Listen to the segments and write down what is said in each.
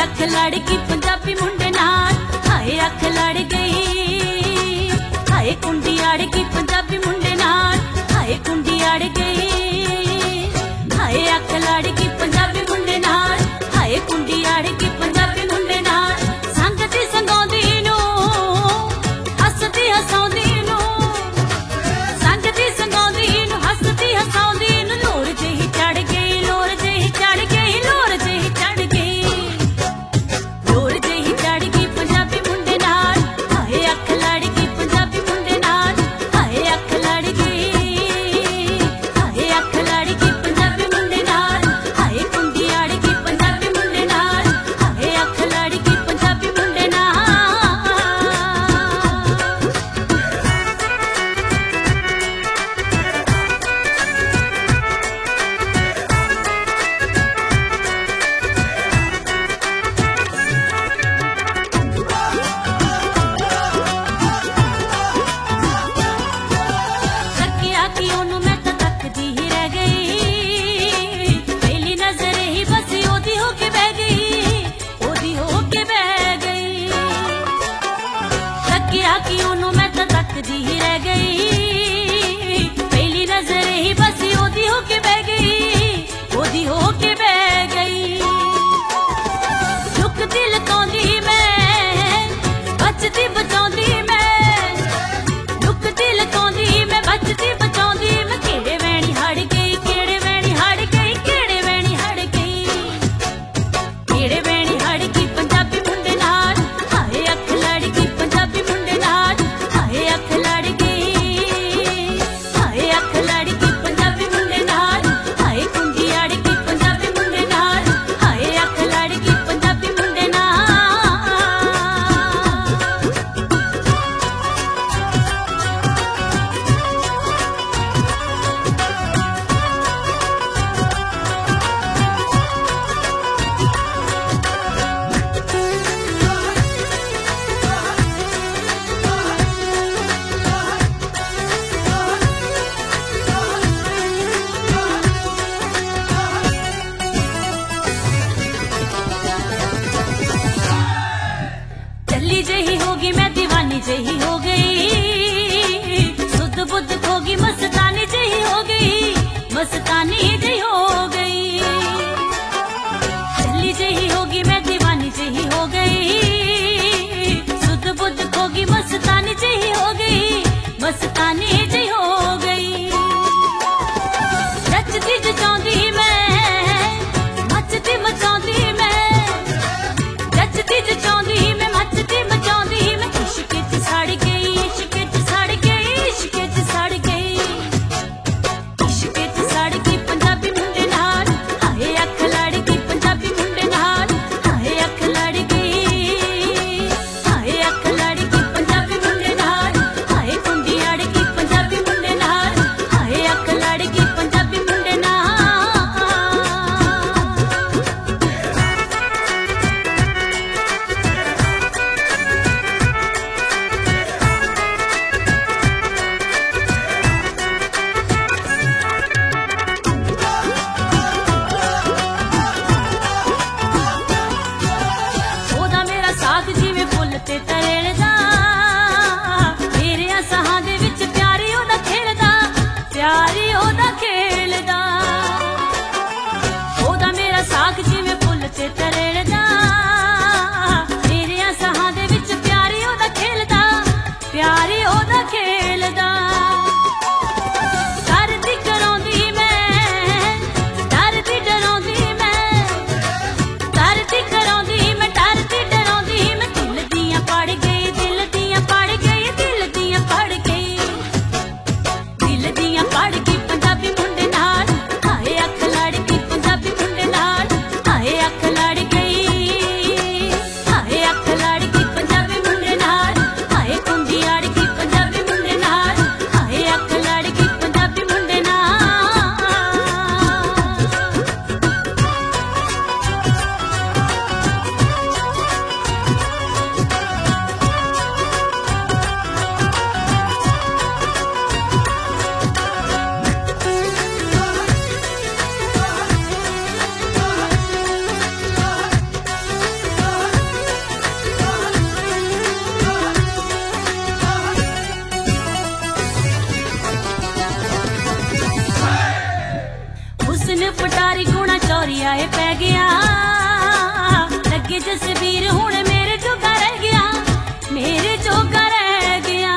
अख लड़ गई पंजाबी मुंडे नाल, हाय अख लड़ गई, हाय कुंडी अड़ गई पंजाबी मुंडे नाल, हाय कुंडी अड़ गई, हाय अख लड़ गई पंजाबी मुंडे नाल, हाय कुंडी अड़ गई पंजाबी मुंडे नाल। संगती संगौंदी नू हसदी हसाउंदी नू, संगती संगौंदी नू हसदी हसाउंदी नू, लोर जेही चढ़ गई, लोर जेही चढ़ गई, लोर जेही चढ़ गई, लोर जेही चढ़ गई पंजाबी मुंडे नाल, हाय अख लड़ गई पंजाबी मुंडे नाल, हाय अख लड़ गई, हाय अख लड़ गई पंजाबी मुंडे नाल, हाय कुंडी अड़ गई पंजाबी मुंडे नाल, हाय अख लड़ गई पंजाबी मुंडे नाल। तकिया कि ओनू मैं तां तकदी ही रह गई, पहली नजर ही बस ओदी होके बह गई, ओदी होके बह गई। तकिया कि ओनू मैं तां तकदी ही रह गई, पहली नजर ही बस ओदी होके बह गई, ओदी होके बह गई। दुख दिल कौंदी मैं बचदी बचाउंदी मैं, दुख दिल कौंदी मैं बचदी बचाउंदी मैं, केड़े वैणी हड़ गई, केड़े वैणी हड़ गई, केड़े वैणी हड़ गई, केड़े वैणी हड़ गई पंजाबी मुंडे नाल, हाय अख लड़ गई पंजाबी मुंडे नाल, हाय अख लड़ गई, हाय अख लड़ गई पंजाबी मुंडे नाल, हाय कुंडी अड़ गई पंजाबी मुंडे नाल, हाय अख लड़ गई पंजाबी मुंडे नाल। चली जही होगी मैं दीवानी जही हो गई, सुध बुद्ध खोगी मस्तानी जही हो गई, मस्तानी जही हो गई। चली जही होगी मैं दीवानी जही हो गई, सुध बुद्ध खोगी मस्तानी जही हो गई, मस्तानी जही हो गई। रचदी जचाउंदी मैं मचदी मचाउंदी मैं, रचदी जचाउंदी मैं मचदी मचाउंदी मैं, इश्क च सड़ गई, इश्क च सड़ गई, इश्क च सड़ गई, इश्क च सड़ गई पंजाबी मुंडे नाल, हाय अख लड़ गई पंजाबी मुंडे नाल, हाय अख लड़ गई, हाय अख लड़ गई पंजाबी मुंडे नाल, हाय कुंडी अड़ गई पंजाबी लगे जसवीर हुण मेरे जोगा रह गया, मेरे जोगा रह गया।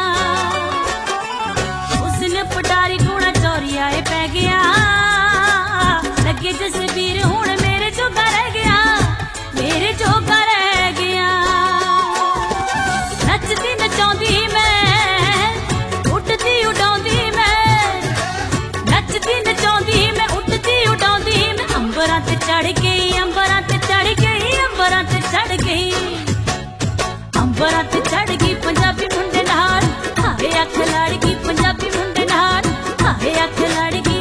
उसने पटारी कूड़ा चौरिया पै गया, लगे जसवीर हुण मेरे जोगा रह गया, मेरे जोगा रह गया। नचदी नचाउंदी मैं उठदी उडाउंदी मैं, नचदी नचाउंदी मैं उठदी उडाउंदी मैं। अंबरां ते चढ़ गई, अंबरां ते चढ़ गई, अंबरां ते चढ़ गई, अंबरां ते चढ़ गई पंजाबी मुंडे नाल। हाय अख लड़ गई पंजाबी मुंडे नाल, हाय अख लड़ गई।